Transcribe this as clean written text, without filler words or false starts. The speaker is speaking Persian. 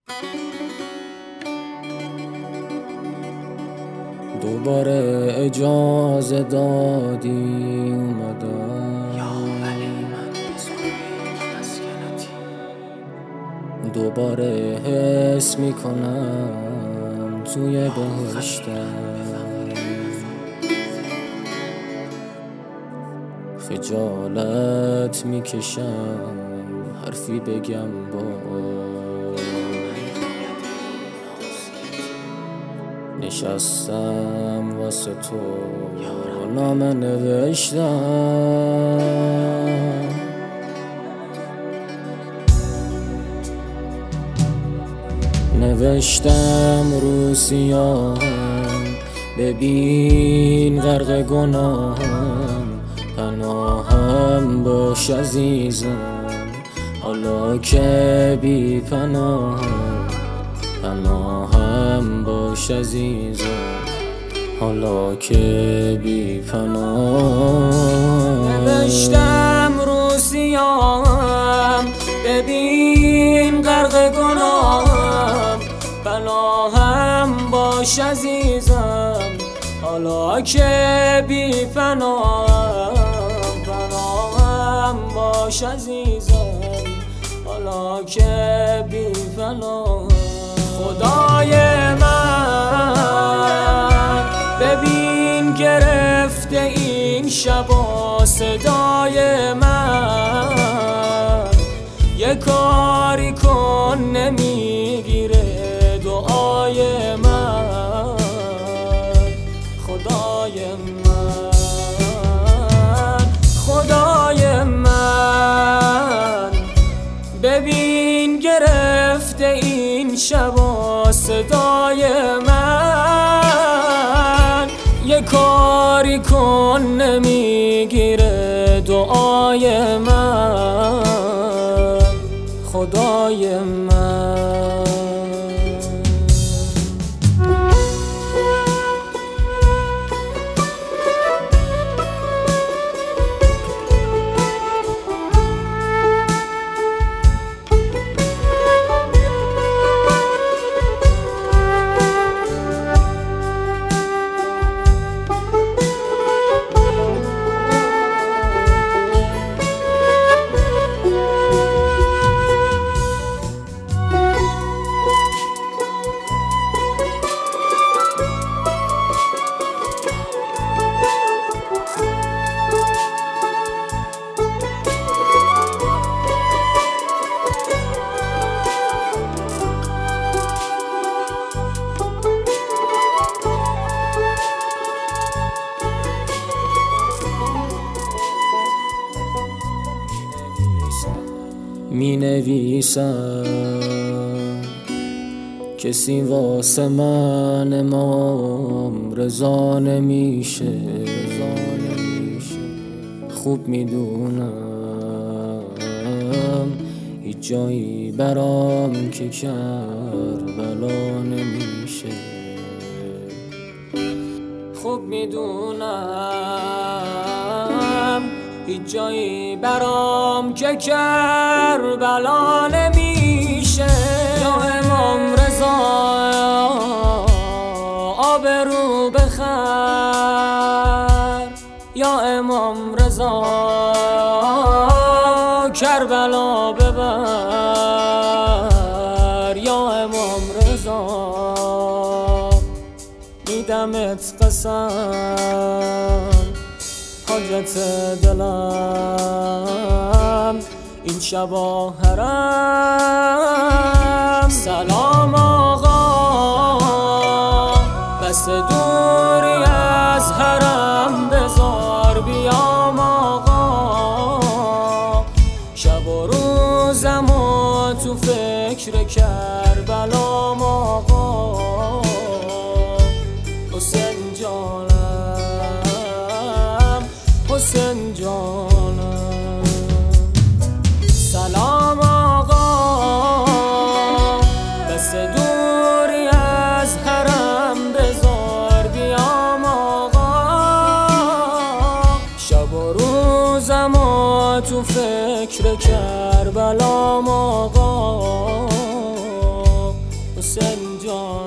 دوباره اجازه دادی اومدم، یا ولی من مسکنتی. دوباره حس میکنم توی بهشتم. خجالت میکشم حرفی بگم با نشستم واسه تو نامه نوشتم. نوشتم رو سیاهم ببین غرق گناهم، پناهم باش عزیزم حالا که بی پناهم. پناهم باش عزیزم حالا که بی پناهم. نوشتم رو سیاهم ببین غرق گناهم، پناهم باش عزیزم حالا که بی پناهم. پناهم باش عزیزم حالا که بی پناهم. خدای من ببین گرفته این شبا صدای من، یه کاری کن نمیگیره دعای من. خدای من، خدای من ببین گرفته این شبا صدای من، یه کاری کن نمیگیره دعای من. خدای من می نویسم کسی واسه من امام رضا نمیشه. خوب میدونم هیچ جایی برام که کربلا نمیشه. خوب میدونم هیچ جایی برام که کربلا نمیشه. یا امام رضا آبرو بخر، یا امام رضا کربلا ببر. یا امام رضا میدمت قسم حاجت دلم این شبا حرم. سلام آقا بس دوری از حرم بذار بیام آقا. شب و روزم و تو فکر کربلام آقا. حسین جانم، حسین جانم. سلام آقا بس دوری از حرم بذار بیام آقا. شب و روزم و تو فکر کربلام آقا. حسین جان.